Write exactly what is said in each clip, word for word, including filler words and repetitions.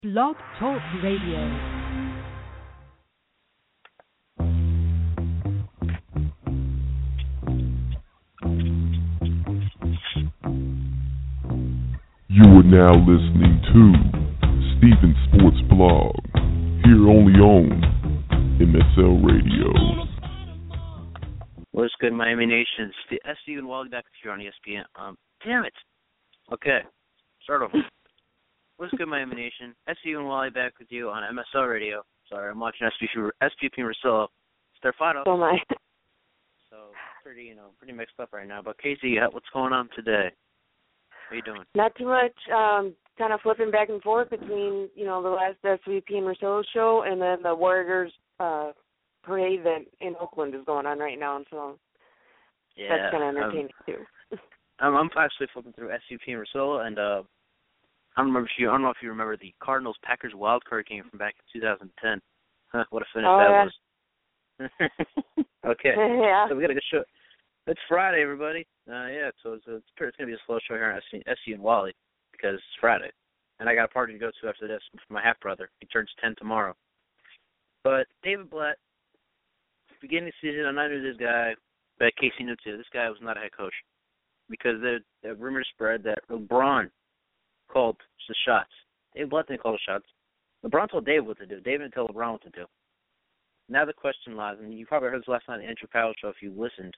Blog Talk Radio. You are now listening to Steven Sports Blog, here only on M S L Radio. What's good, Miami Nation? It's the S U and Wally back with you on E S P N. Um, damn it. Okay, start over. What's good, Miami Nation? S U and Wally back with you on M S L Radio. Sorry, I'm watching S P P and Rosillo. It's their finals. Oh my. So pretty, you know, pretty mixed up right now. But Casey, what's going on today? How you doing? Not too much. Um, kind of flipping back and forth between, you know, the last S V P and Rosillo show and then the Warriors uh, parade that in Oakland is going on right now, and so yeah, that's kind of entertaining um, too. I'm, I'm actually flipping through S U P and Rosillo, and uh, I don't remember if you, I don't know if you remember the Cardinals Packers wild card game from back in two thousand ten. Huh, what a finish oh, that yeah. was. Okay, yeah. so we got a good show. It's Friday, everybody. Uh, yeah, so it's, it's, it's going to be a slow show here on S U and Wally because it's Friday. And I got a party to go to after this for my half-brother. He turns ten tomorrow. But David Blatt, beginning of the season, I knew this guy, but Casey knew too. This guy was not a head coach because the, the rumors spread that LeBron called the shots. David Blatt didn't call the shots. LeBron told David what to do. David didn't tell LeBron what to do. Now the question lies, and you probably heard this last night on the Andrew Powell show if you listened.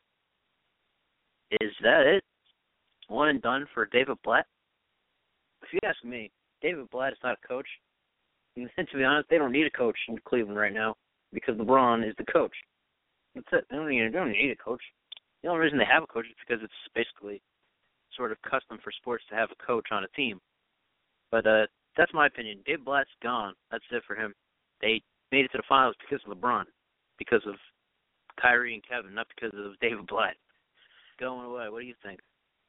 Is that it? One and done for David Blatt? If you ask me, David Blatt is not a coach. And to be honest, they don't need a coach in Cleveland right now because LeBron is the coach. That's it. They don't need, they don't need a coach. The only reason they have a coach is because it's basically sort of custom for sports to have a coach on a team. But uh, that's my opinion. David Blatt's gone. That's it for him. They made it to the finals because of LeBron, because of Kyrie and Kevin, not because of David Blatt. Going away. What do you think?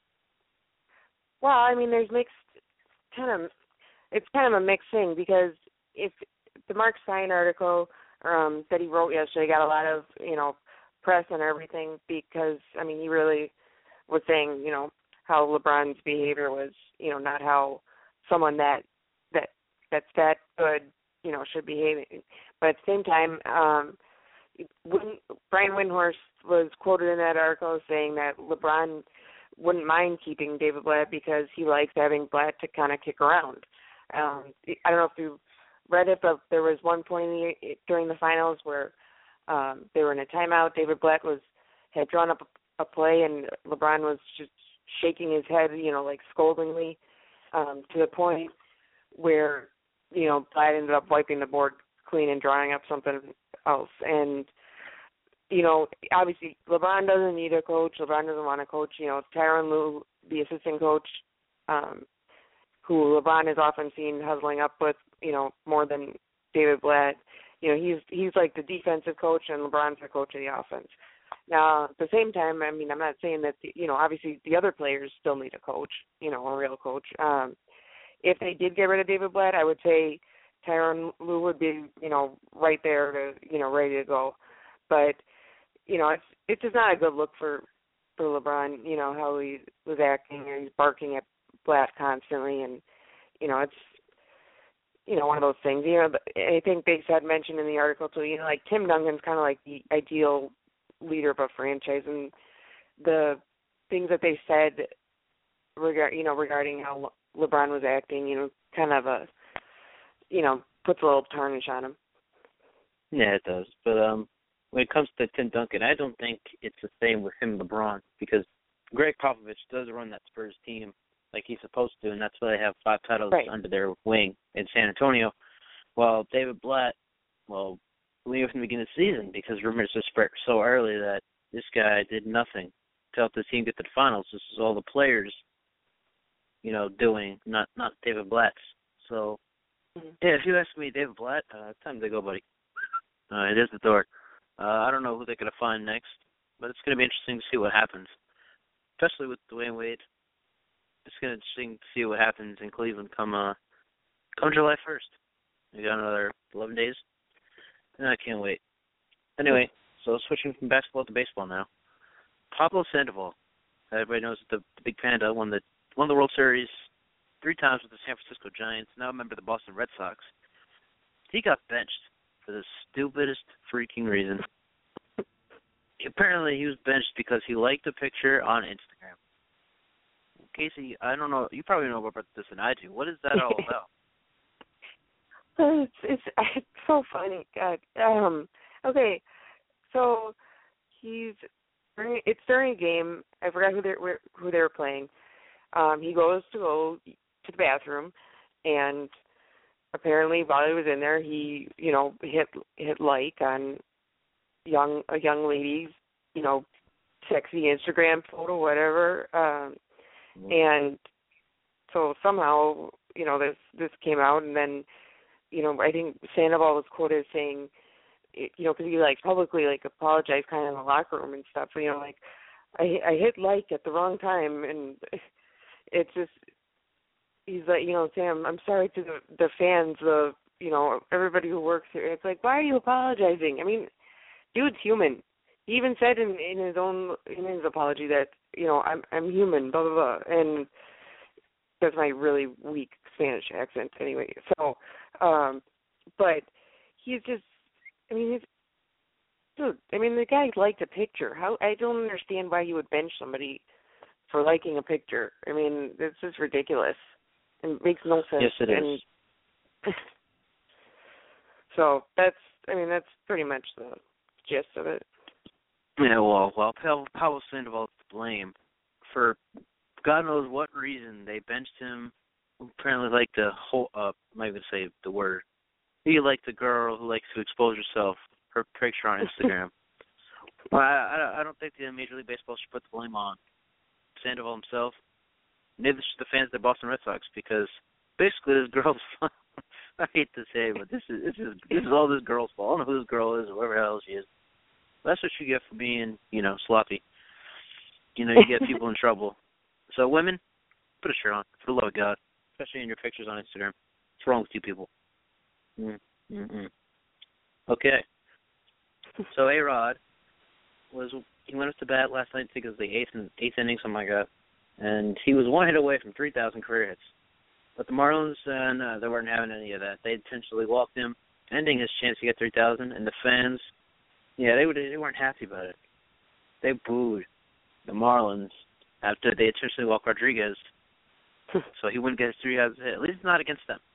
Well, I mean, there's mixed, kind of, it's kind of a mixed thing because if the Mark Stein article um, that he wrote yesterday got a lot of, you know, press and everything because, I mean, he really was saying, you know, how LeBron's behavior was, you know, not how someone that that that's that good, you know, should behave. But at the same time, um, when Brian Windhorst was quoted in that article saying that LeBron wouldn't mind keeping David Blatt because he likes having Blatt to kind of kick around. Um, I don't know if you read it, but there was one point in the, during the finals where um, they were in a timeout. David Blatt was had drawn up a, a play, and LeBron was just shaking his head, you know, like scoldingly, um, to the point where, you know, Blatt ended up wiping the board clean and drawing up something else. And, you know, obviously LeBron doesn't need a coach. LeBron doesn't want a coach. You know, Tyronn Lue, the assistant coach, um, who LeBron is often seen huddling up with, you know, more than David Blatt. You know, he's he's like the defensive coach, and LeBron's the coach of the offense. Now, at the same time, I mean, I'm not saying that, the, you know, obviously the other players still need a coach, you know, a real coach. Um, if they did get rid of David Blatt, I would say Tyronn Lue would be, you know, right there to, you know, ready to go. But, you know, it's it's just not a good look for, for LeBron, you know, how he was acting, and he's barking at Blatt constantly, and, you know, it's, you know, one of those things. You know, I think they said, mentioned in the article too, you know, like Tim Duncan's kind of like the ideal leader of a franchise, and the things that they said, regard, you know, regarding how Le- LeBron was acting, you know, kind of a, you know, puts a little tarnish on him. Yeah, it does. But um, when it comes to Tim Duncan, I don't think it's the same with him and LeBron because Greg Popovich does run that Spurs team like he's supposed to, and that's why they have five titles right under their wing in San Antonio. While David Blatt, well, we knew from the beginning of the season because rumors just spread so early that this guy did nothing to help the team get to the finals. This is all the players, you know, doing, not not David Blatt's. So, mm-hmm. yeah, if you ask me, David Blatt, uh, it's time to go, buddy. Uh, it is the door. Uh, I don't know who they're going to find next, but it's going to be interesting to see what happens, especially with Dwayne Wade. It's going to be interesting to see what happens in Cleveland come uh, come July first. We got another eleven days. And I can't wait. Anyway, so switching from basketball to baseball now. Pablo Sandoval, everybody knows the, the Big Panda won the won the World Series three times with the San Francisco Giants, now a member of the Boston Red Sox. He got benched for the stupidest freaking reason. Apparently, he was benched because he liked a picture on Instagram. Casey, I don't know. You probably know more about this than I do. What is that all about? It's, it's it's so funny. God. Um. Okay. So he's it's during a game. I forgot who they who they were playing. Um. He goes to go to the bathroom, and apparently while he was in there, he you know hit hit like on young a young lady's you know sexy Instagram photo, whatever. Um. And so somehow you know this this came out, and then. You know, I think Sandoval was quoted as saying, you know, because he like publicly like apologized kind of in the locker room and stuff. You know, like I I hit like at the wrong time, and it's just he's like, you know, Sam, I'm sorry to the the fans, the you know everybody who works here. It's like, why are you apologizing? I mean, dude's human. He even said in in his own in his apology that you know I'm I'm human, blah blah blah, and that's my really weak Spanish accent anyway. So. Um, but he's just, I mean, he's, dude, I mean, the guy liked a picture. How, I don't understand why he would bench somebody for liking a picture. I mean, this is ridiculous. It makes no sense. Yes, it and, is. So that's, I mean, that's pretty much the gist of it. Yeah, well, well, Pablo Sandoval to blame for God knows what reason they benched him. Apparently, like the whole, uh, I'm not even say the word. He liked the girl who likes to expose herself, her picture on Instagram. Well, I, I don't think the Major League Baseball should put the blame on Sandoval himself. Neither should the fans of the Boston Red Sox, because basically this girl's. I hate to say, but this is this is this is all this girl's fault. I don't know who this girl is or whoever the hell she is. That's what you get for being, you know, sloppy. You know, you get people in trouble. So women, put a shirt on, for the love of God. Especially in your pictures on Instagram. What's wrong with you people? Mm-mm. Okay. So A-Rod was he went up to bat last night. I think it was the eighth and eighth inning, something like that, and he was one hit away from three thousand career hits. But the Marlins, uh, no, they weren't having any of that. They intentionally walked him, ending his chance to get three thousand. And the fans, yeah, they would they weren't happy about it. They booed the Marlins after they intentionally walked Rodriguez. So he wouldn't get his three thousand hit. At least not against them.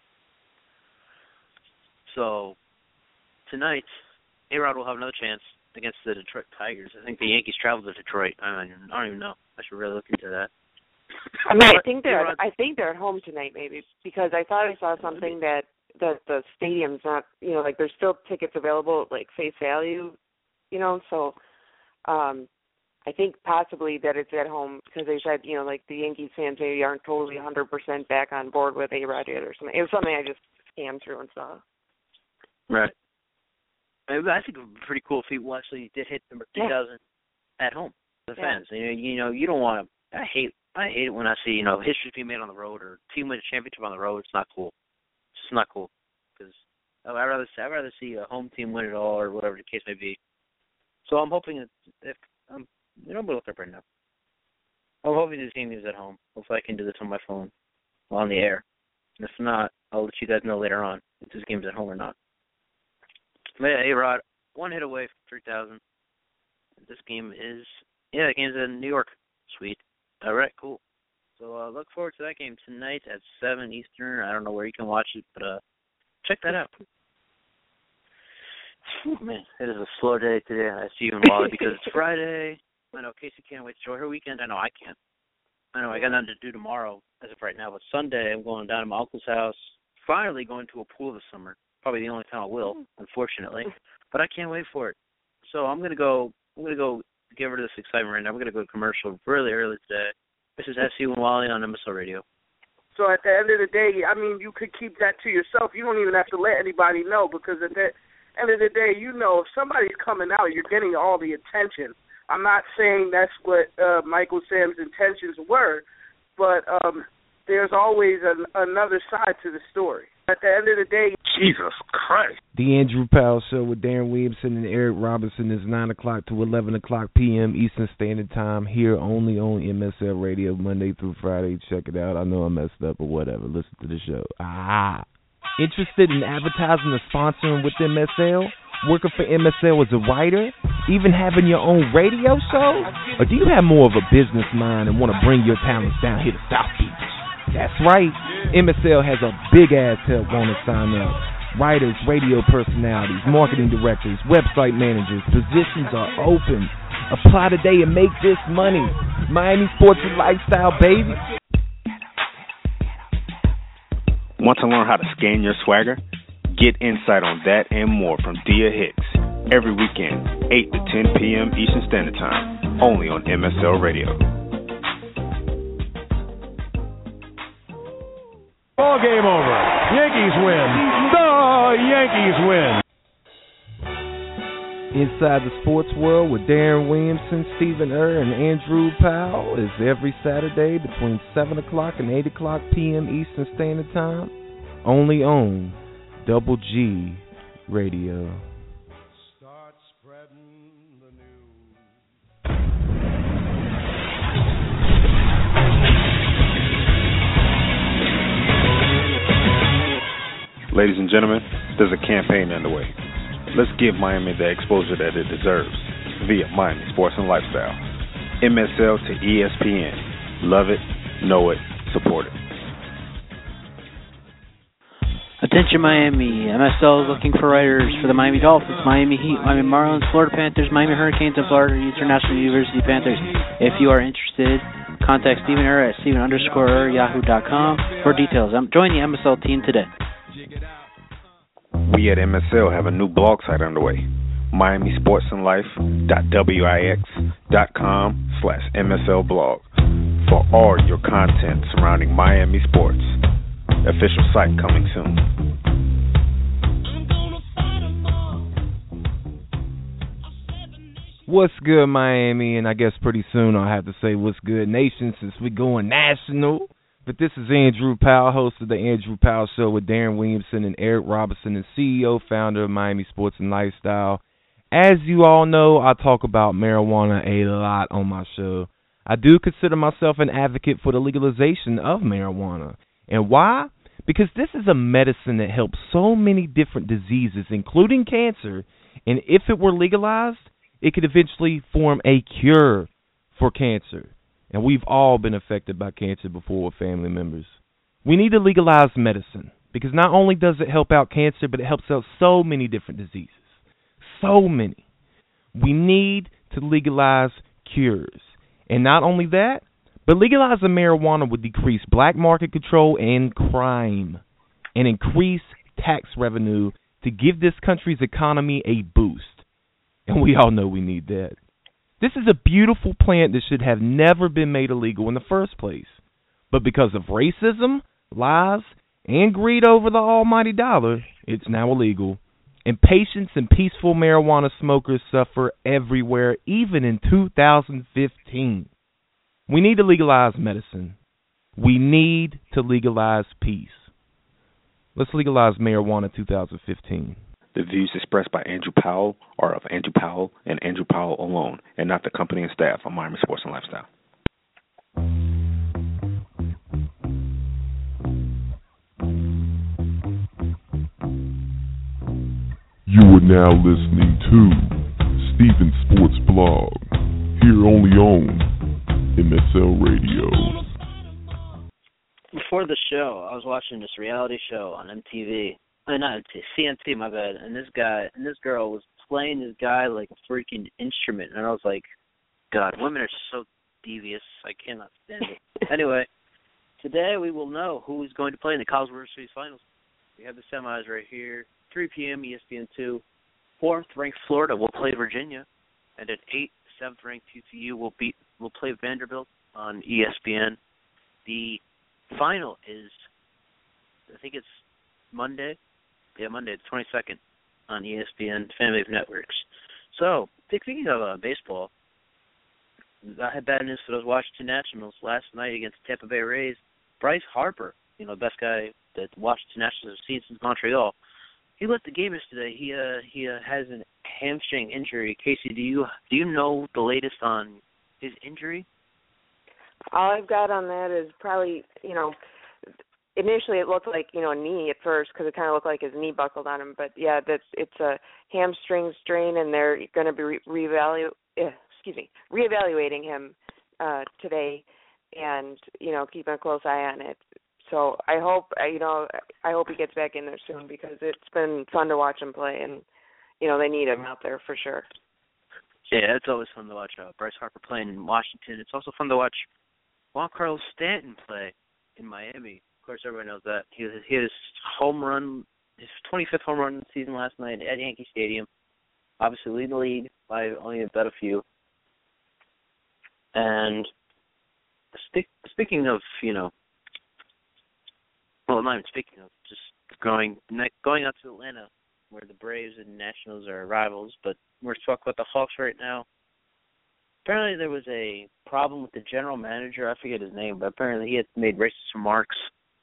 So tonight, A-Rod will have another chance against the Detroit Tigers. I think the Yankees travel to Detroit. I, mean, I don't even know. I should really look into that. I mean, I think they're I think they're at home tonight, maybe, because I thought I saw something that that the stadium's not, you know, like there's still tickets available at like face value, you know. So um, I think possibly that it's at home because they said, you know, like the Yankees fans maybe aren't totally one hundred percent back on board with A-Rod yet or something. It was something I just scanned through and saw. Right. I think a pretty cool if he actually did hit number three thousand yeah. at home. The fans, yeah. you know, you know, you don't want to. I hate, I hate it when I see, you know, history being made on the road or team win a championship on the road. It's not cool. It's just not cool because I'd rather, I'd rather see a home team win it all or whatever the case may be. So I'm hoping that if I'm, you know, I'm gonna look up right now. I'm hoping this game is at home. Hopefully, I can do this on my phone on the air. And if not, I'll let you guys know later on if this game's at home or not. But yeah, A-Rod, one hit away from three thousand. This game is, yeah, the game's in New York. Sweet. All right, cool. So uh, look forward to that game tonight at seven Eastern. I don't know where you can watch it, but uh, check that out. Whew, man, it is a slow day today. I see you in Wally because it's Friday. I know Casey can't wait to enjoy her weekend. I know I can't. I know I got nothing to do tomorrow as of right now, but Sunday I'm going down to my uncle's house, finally going to a pool this summer. Probably the only time I will, unfortunately. But I can't wait for it. So I'm gonna go I'm gonna go give her this excitement right now. We're gonna go to commercial really early today. This is S C and Wally on M S L Radio. So at the end of the day, I mean, you could keep that to yourself. You don't even have to let anybody know because at the end of the day, you know, if somebody's coming out, you're getting all the attention. I'm not saying that's what uh, Michael Sam's intentions were, but um, there's always an, another side to the story. At the end of the day, Jesus Christ. The Andrew Powell Show with Darren Williamson and Eric Robinson is nine o'clock to eleven o'clock p.m. Eastern Standard Time, here only on M S L Radio, Monday through Friday. Check it out. I know I messed up or whatever. Listen to the show. Ah. Interested in advertising or sponsoring with M S L? Working for M S L as a writer? Even having your own radio show? Or do you have more of a business mind and want to bring your talents down here to South Beach? That's right. M S L has a big-ass help want to sign up. Writers, radio personalities, marketing directors, website managers, positions are open. Apply today and make this money. Miami Sports and Lifestyle, baby. Want to learn how to scan your swagger? Get insight on that and more from Dia Hicks every weekend, eight to ten p.m. Eastern Standard Time, only on M S L Radio. Ball game over. Yankees win. The Yankees win. Inside the Sports World with Darren Williamson, Stephen Err, and Andrew Powell is every Saturday between seven o'clock and eight o'clock p.m. Eastern Standard Time, only on Double G Radio. Start spreading the news. Ladies and gentlemen, there's a campaign underway. Let's give Miami the exposure that it deserves via Miami Sports and Lifestyle. M S L to E S P N. Love it, know it, support it. Attention Miami, M S L is looking for writers for the Miami Dolphins, Miami Heat, Miami Marlins, Florida Panthers, Miami Hurricanes, and Florida International University Panthers. If you are interested, contact Stephen Err at Stephen underscore Err, yahoo dot com for details. Um, join the M S L team today. We at M S L have a new blog site underway, Miami Sports and Life dot wix dot com slash M S L blog, for all your content surrounding Miami sports. Official site coming soon. What's good, Miami? And I guess pretty soon I'll have to say what's good, nation, since we're going national. But this is Andrew Powell, host of the Andrew Powell Show with Darren Williamson and Eric Robinson, and C E O, founder of Miami Sports and Lifestyle. As you all know, I talk about marijuana a lot on my show. I do consider myself an advocate for the legalization of marijuana. And why? Because this is a medicine that helps so many different diseases, including cancer, and if it were legalized, it could eventually form a cure for cancer. And we've all been affected by cancer before with family members. We need to legalize medicine because not only does it help out cancer, but it helps out so many different diseases. So many. We need to legalize cures. And not only that, but legalizing marijuana would decrease black market control and crime and increase tax revenue to give this country's economy a boost. And we all know we need that. This is a beautiful plant that should have never been made illegal in the first place. But because of racism, lies, and greed over the almighty dollar, it's now illegal. And patients and peaceful marijuana smokers suffer everywhere, even in two thousand fifteen. We need to legalize medicine. We need to legalize peace. Let's legalize marijuana two thousand fifteen. The views expressed by Andrew Powell are of Andrew Powell and Andrew Powell alone, and not the company and staff of Miami Sports and Lifestyle. You are now listening to Stephen Sports Blog, here only on M S L Radio. Before the show, I was watching this reality show on M T V. Uh, not C N T, my bad. And this guy and this girl was playing this guy like a freaking instrument, and I was like, God, women are so devious. I cannot stand it. Anyway, today we will know who is going to play in the College World Series Finals. We have the semis right here, three p.m. E S P N two. Fourth-ranked Florida will play Virginia, and at eight, seventh-ranked T C U will beat will play Vanderbilt on E S P N. The final is, I think it's Monday. Yeah, Monday, the twenty-second, on E S P N Family of Networks. So, speaking of uh, baseball, I had bad news for those Washington Nationals last night against Tampa Bay Rays. Bryce Harper, you know, best guy that the Washington Nationals have seen since Montreal. He left the game yesterday. He uh, he uh, has a hamstring injury. Casey, do you do you know the latest on his injury? All I've got on that is probably, you know, initially it looked like, you know, a knee at first because it kind of looked like his knee buckled on him. But, yeah, that's it's a hamstring strain, and they're going to be re- reevalu- eh, excuse me, reevaluating him uh, today and, you know, keeping a close eye on it. So I hope, you know, I hope he gets back in there soon because it's been fun to watch him play, and, you know, they need him out there for sure. Yeah, it's always fun to watch uh, Bryce Harper playing in Washington. It's also fun to watch Giancarlo Stanton play in Miami. Of course, everybody knows that. He his home run, his twenty-fifth home run of the season last night at Yankee Stadium. Obviously, leading the league by only a bet a few. And st- speaking of, you know, well, not even speaking of, just going going out to Atlanta, where the Braves and Nationals are rivals, but we're talking about the Hawks right now. Apparently there was a problem with the general manager. I forget his name, but apparently he had made racist remarks.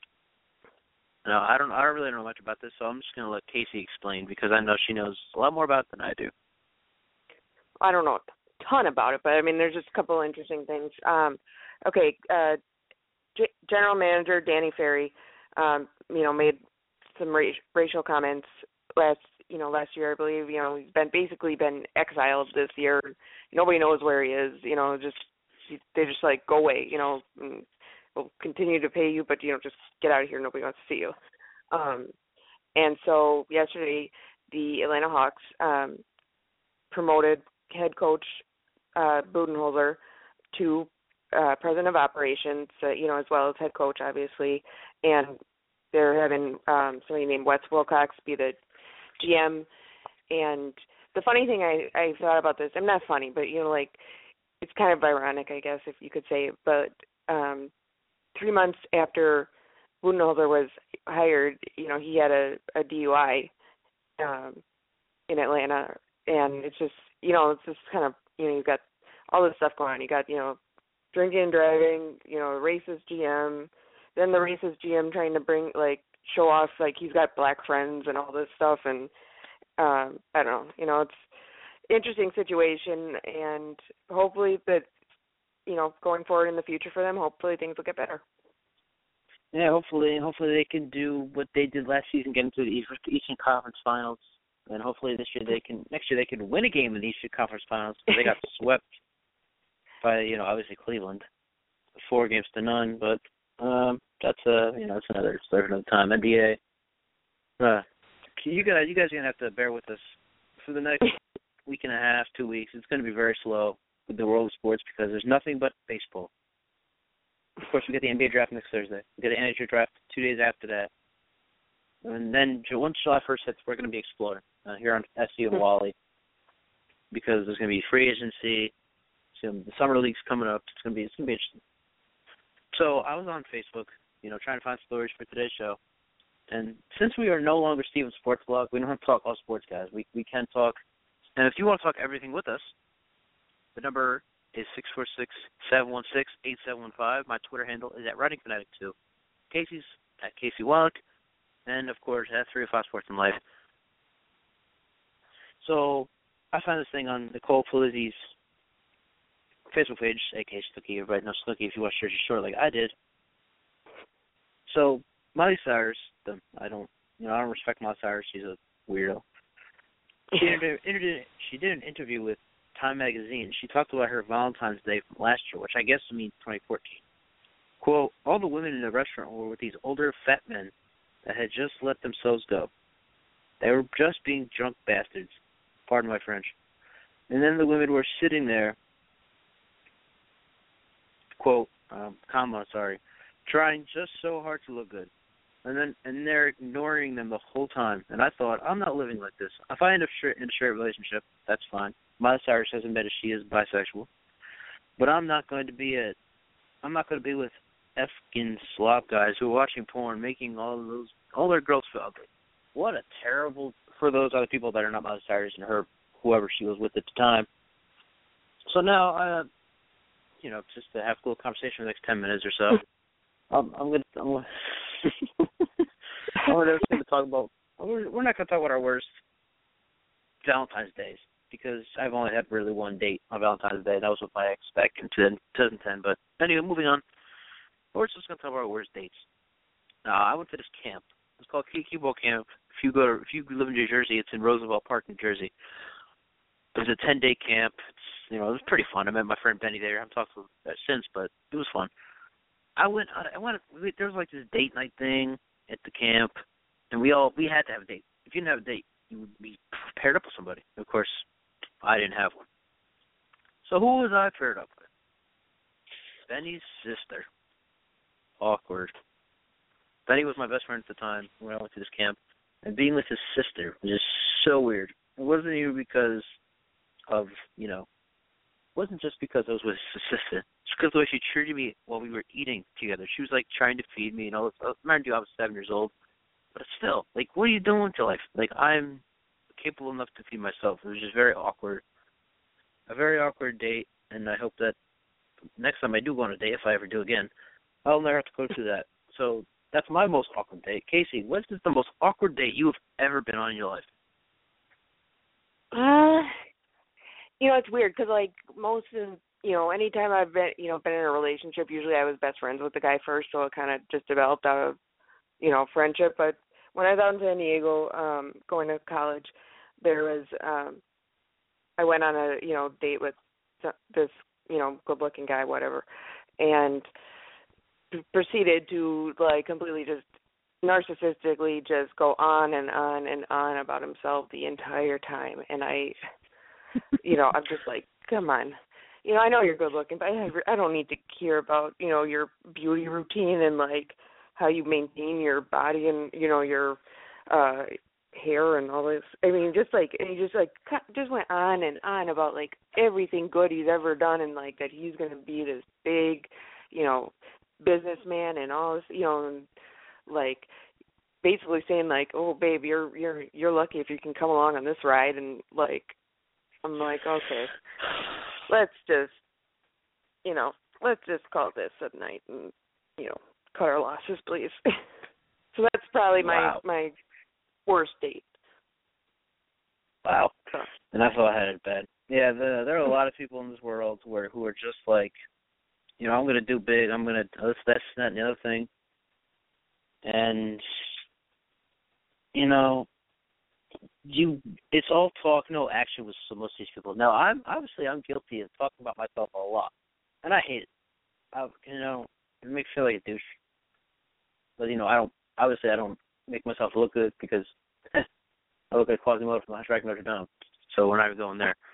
Now, I don't I don't really know much about this, so I'm just going to let Casey explain because I know she knows a lot more about it than I do. I don't know a ton about it, but, I mean, there's just a couple of interesting things. Um, okay, uh, G- general manager Danny Ferry, um, you know, made some ra- racial comments last you know, last year, I believe. You know, he's been basically been exiled this year. Nobody knows where he is. You know, just they just like go away. You know, we'll continue to pay you, but you know, just get out of here. Nobody wants to see you. Um, and so yesterday, the Atlanta Hawks um, promoted head coach uh, Budenholzer to uh, president of operations. Uh, you know, as well as head coach, obviously, and they're having um, somebody named Wes Wilcox be the G M. And the funny thing I, I thought about this, I'm not funny, but, you know, like, it's kind of ironic, I guess, if you could say it, but um, three months after Budenholzer was hired, you know, he had a, a D U I um, in Atlanta, and it's just, you know, it's just kind of, you know, you've got all this stuff going on. You got, you know, drinking and driving, you know, racist G M, then the racist G M trying to bring, like, show off, like, he's got black friends and all this stuff, and um, I don't know, you know, it's an interesting situation, and hopefully that, you know, going forward in the future for them, hopefully things will get better. Yeah, hopefully, hopefully they can do what they did last season, get into the Eastern Conference Finals, and hopefully this year they can, next year they can win a game in the Eastern Conference Finals, because they got swept by, you know, obviously Cleveland, four games to none, but um, that's uh, you know, that's another story for another time. N B A, uh, you guys, you guys are gonna have to bear with us for the next week and a half, two weeks. It's gonna be very slow with the world of sports because there's nothing but baseball. Of course, we get the N B A draft next Thursday. We get the N H L draft two days after that, and then once July first hits, we're gonna be exploring uh, here on S C and Wally because there's gonna be free agency. So the summer league's coming up. It's gonna be it's gonna be interesting. So I was on Facebook, you know, trying to find stories for today's show. And since we are no longer Steven's Sports Blog, we don't have to talk all sports, guys. We we can talk. And if you want to talk everything with us, the number is six four six, seven one six, eight seven one five. My Twitter handle is at Writing Fanatic two. Casey's at Casey Wallach. And, of course, at three oh five Sports and Life. So I found this thing on Nicole Polizzi's Facebook page, a k a. Snooki. Everybody knows Snooki if you watch Jersey Shore like I did. So Miley Cyrus, the, I don't, you know, I don't respect Miley Cyrus. She's a weirdo. She did, she did an interview with Time Magazine. She talked about her Valentine's Day from last year, which I guess means twenty fourteen. Quote, all the women in the restaurant were with these older fat men that had just let themselves go. They were just being drunk bastards. Pardon my French. And then the women were sitting there, quote, um, comma, sorry, trying just so hard to look good. And then and they're ignoring them the whole time. And I thought, I'm not living like this. If I end up straight, in a straight relationship, that's fine. Miley Cyrus has admitted she is bisexual. But I'm not going to be a, I'm not going to be with effing slop guys who are watching porn, making all of those, all their girls feel ugly. What a terrible, for those other people that are not Miley Cyrus and her, whoever she was with at the time. So now, uh, you know, just to have a little conversation for the next ten minutes or so, I'm, I'm going to, I'm Oh, there's going to talk about. We're, we're not going to talk about our worst Valentine's days because I've only had really one date on Valentine's Day. That was with my ex back in twenty ten. But anyway, moving on. We're just going to talk about our worst dates. Uh, I went to this camp. It's called Cue Ball Camp. If you go to, if you live in New Jersey, it's in Roosevelt Park, New Jersey. It was a ten-day camp. It's, you know, it was pretty fun. I met my friend Benny there. I haven't talked to him since, but it was fun. I went. I went. There was like this date night thing at the camp, and we all we had to have a date. If you didn't have a date, you would be paired up with somebody. Of course, I didn't have one. So who was I paired up with? Benny's sister. Awkward. Benny was my best friend at the time when I went to this camp, and being with his sister was just so weird. It wasn't even because of, you know, it wasn't just because I was with his sister. It's because the way she treated me while we were eating together. She was, like, trying to feed me and all this. Mind you, I was seven years old. But still, like, what are you doing to life? Like, I'm capable enough to feed myself. It was just very awkward. A very awkward date, and I hope that next time I do go on a date, if I ever do again, I'll never have to go through that. So that's my most awkward date. Casey, what is the most awkward date you have ever been on in your life? Uh, you know, it's weird because, like, most of, you know, anytime I've been, you know, been in a relationship, usually I was best friends with the guy first, so it kind of just developed out of, you know, friendship. But when I was out in San Diego um, going to college, there was, um, I went on a, you know, date with this, you know, good-looking guy, whatever, and proceeded to, like, completely just narcissistically just go on and on and on about himself the entire time. And I, you know, I'm just like, come on. You know, I know you're good looking, but I, I don't need to hear about, you know, your beauty routine and, like, how you maintain your body and, you know, your uh, hair and all this. I mean, just, like, and he just, like, just went on and on about, like, everything good he's ever done and, like, that he's going to be this big, you know, businessman and all this, you know, and, like, basically saying, like, oh, babe, you're you're you're lucky if you can come along on this ride. And, like, I'm like, okay, let's just, you know, let's just call this a night and, you know, cut our losses, please. So that's probably my Wow. my worst date. Wow. And that's all I had in bed. Yeah, the, there are a lot of people in this world where who are just like, you know, I'm going to do big, I'm going to this, this, that, and the other thing. And, you know, you it's all talk, no action with most of these people. Now, I'm obviously I'm guilty of talking about myself a lot, and I hate it. I, you know, it makes me feel like a douche. But, you know, I don't, obviously I don't make myself look good because I look like Quasimodo from Shrek Notre Dame, so we're not even going there.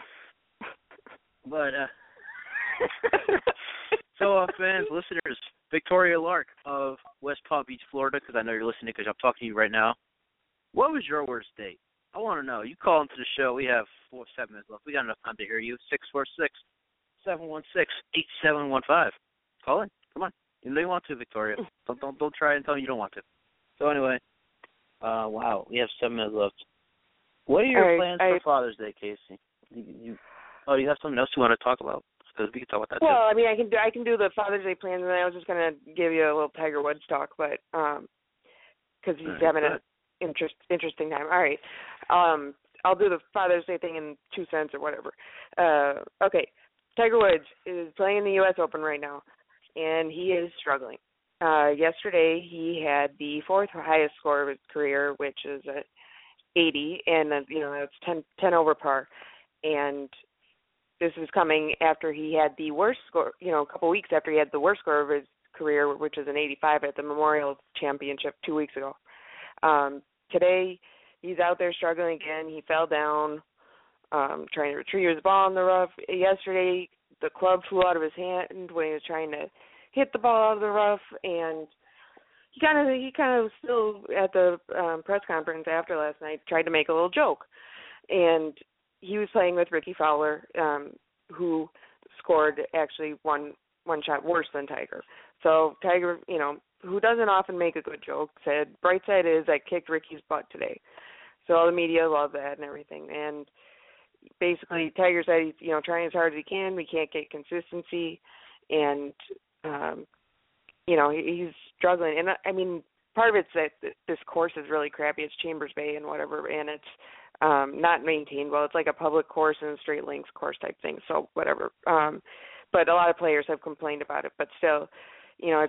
But, uh, so, uh, fans, listeners, Victoria Lark of West Palm Beach, Florida, because I know you're listening because I'm talking to you right now. What was your worst date? I want to know. You call into the show. We have four, seven minutes left. We got enough time to hear you. six four six, seven one six, eight seven one five. Call in. Come on. You know you want to, Victoria. Don't don't don't try and tell me you don't want to. So anyway, uh, wow, we have seven minutes left. What are your I, plans I, for Father's Day, Casey? You, you, oh, you have something else you want to talk about? Because we can talk about that well, too. I mean, I can do I can do the Father's Day plans, and then I was just gonna give you a little Tiger Woods talk, but um, because he's right, having good. an interest interesting time. All right, um, I'll do the Father's Day thing in two cents or whatever. Uh, okay, Tiger Woods is playing the U S Open right now, and he is struggling. Uh, yesterday, he had the fourth highest score of his career, which is at eighty, and uh, you know that's ten, ten over par. And this is coming after he had the worst score, you know, a couple weeks after he had the worst score of his career, which is an eighty-five at the Memorial Championship two weeks ago. Um, today, he's out there struggling again. He fell down, um, trying to retrieve his ball in the rough. Yesterday, the club flew out of his hand when he was trying to hit the ball out of the rough, and he kind of he kind of still at the um, press conference after last night tried to make a little joke, and he was playing with Ricky Fowler, um, who scored actually one one shot worse than Tiger. So Tiger, you know, who doesn't often make a good joke, said, bright side is I kicked Ricky's butt today. So all the media love that and everything. And basically Tiger said he's, you know, trying as hard as he can. We can't get consistency. And, um, you know, he, he's struggling. And, I mean, part of it's that this course is really crappy. It's Chambers Bay and whatever, and it's um, not maintained well. It's like a public course and a straight links course type thing. So whatever. Um, but a lot of players have complained about it. But still, you know, it's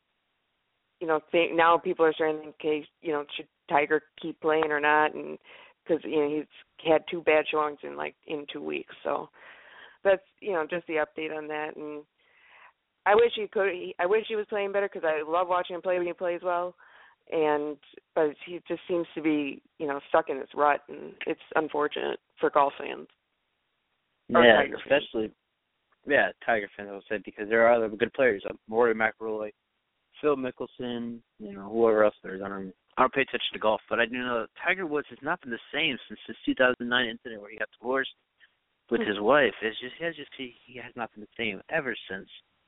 you know think, now people are starting to think, okay, you know, should Tiger keep playing or not? And because you know he's had two bad showings in like in two weeks. So that's you know just the update on that. And I wish he could. I wish he was playing better because I love watching him play when he plays well. And but he just seems to be, you know, stuck in this rut, and it's unfortunate for golf fans. Yeah, Tiger especially fans. yeah, Tiger fans. I would say because there are other good players, like Rory McIlroy, Phil Mickelson, you know, whoever else there is. I don't, I don't pay attention to golf, but I do know that Tiger Woods has not been the same since his two thousand nine incident where he got divorced with his wife. It's just he has just he, he has not been the same ever since.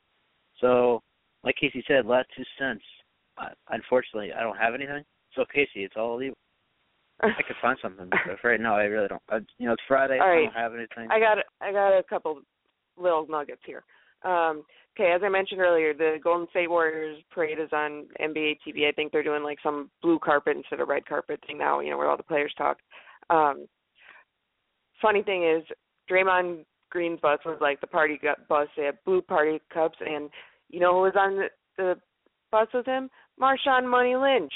So, like Casey said, last two cents. Uh, unfortunately, I don't have anything. So, Casey, it's all you. I could find something, but right now I really don't. I, you know, it's Friday. All right. I don't have anything. I got I got a couple little nuggets here. Um, okay, as I mentioned earlier, the Golden State Warriors parade is on N B A T V. I think they're doing like some blue carpet instead of red carpet thing now. You know, where all the players talk. Um, funny thing is, Draymond Green's bus was like the party bus. They had blue party cups, and you know who was on the, the bus with him? Marshawn Money Lynch.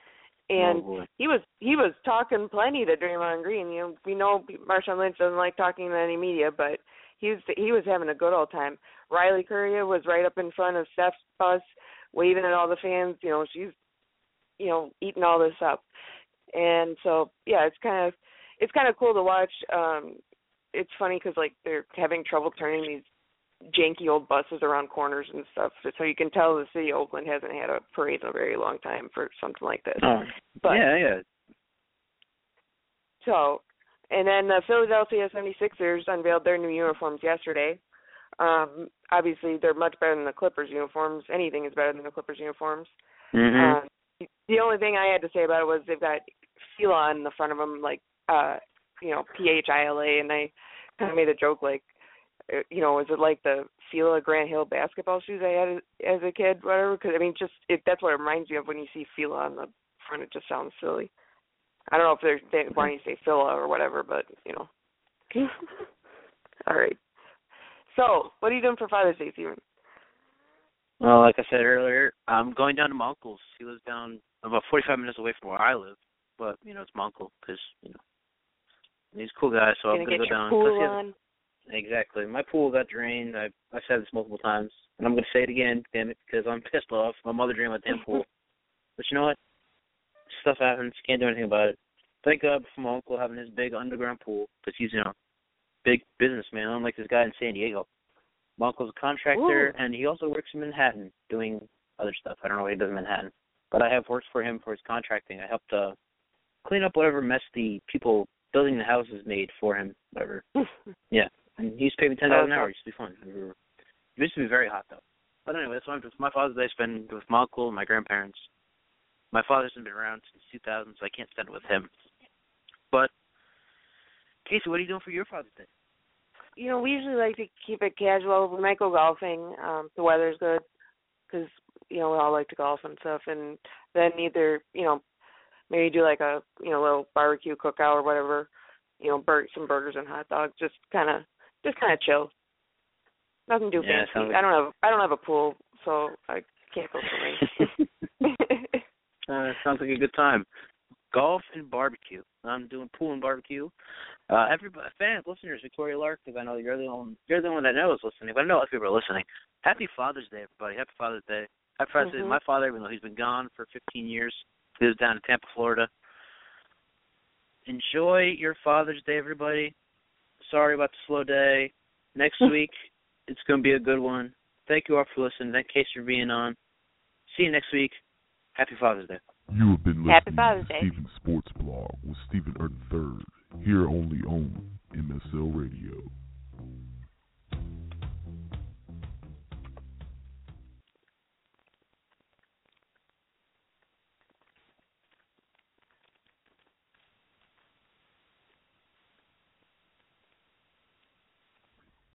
And oh he was he was talking plenty to Draymond Green. You know, we know Marshawn Lynch doesn't like talking to any media, but he was he was having a good old time. Riley Currier was right up in front of Steph's bus, waving at all the fans. You know, she's you know eating all this up, and so yeah, it's kind of it's kind of cool to watch. Um, it's funny because like they're having trouble turning these janky old buses around corners and stuff. So you can tell the city of Oakland hasn't had a parade in a very long time for something like this. Oh, but, yeah, yeah. So, and then the Philadelphia seventy-sixers unveiled their new uniforms yesterday. Um, obviously, they're much better than the Clippers uniforms. Anything is better than the Clippers uniforms. Mm-hmm. Uh, the only thing I had to say about it was they've got Fila on the front of them, like, uh, you know, P H I L A, and I kind of made a joke like, you know, is it like the Fila Grant Hill basketball shoes I had as a kid, whatever? Because, I mean, just it, that's what it reminds me of when you see Fila on the front. It just sounds silly. I don't know if they're they wanting to say Fila or whatever, but, you know. All right. So, what are you doing for Father's Day, Steven? Well, like I said earlier, I'm going down to my uncle's. He lives down about forty-five minutes away from where I live. But, you know, it's my uncle because, you know, he's a cool guy, so I'm going to go down. Pool on. Exactly. My pool got drained. I, I've said this multiple times, and I'm going to say it again, damn it, because I'm pissed off. My mother drained my damn pool. But you know what? Stuff happens. Can't do anything about it. Thank God for my uncle having his big underground pool, because he's, you know, big businessman, unlike this guy in San Diego. My uncle's a contractor, Ooh. and he also works in Manhattan doing other stuff. I don't know what he does in Manhattan. But I have worked for him for his contracting. I helped uh, clean up whatever mess the people building the houses made for him, whatever. Yeah. And he used to pay me ten dollars an hour. It used to be fun. It used to be very hot, though. But anyway, that's why my Father's Day I spend with my uncle and my grandparents. My father hasn't been around since two thousand, so I can't spend it with him. But, Casey, what are you doing for your Father's Day? You know, we usually like to keep it casual. We might go golfing. Um, the weather's good because, you know, we all like to golf and stuff. And then either, you know, maybe do like a, you know, little barbecue cookout or whatever. You know, bur- some burgers and hot dogs. Just kind of, just kind of chill. Nothing too yeah, fancy. Like... I don't have, I don't have a pool, so I can't go swimming. uh, sounds like a good time. Golf and barbecue. I'm doing pool and barbecue. Uh, everybody, fans, listeners, Victoria Lark, because I know you're the one, you're the one that knows listening. But I know other people are listening. Happy Father's Day, everybody. Happy Father's Day. Happy Father's Day to my father, even though he's been gone for fifteen years. He lives down in Tampa, Florida. Enjoy your Father's Day, everybody. Sorry about the slow day. Next week, it's going to be a good one. Thank you all for listening. Thank you for being on. See you next week. Happy Father's Day. You have been Happy listening Father's to Day. Stephen Sports Blog with Stephen Earth the third, here only on M S L Radio.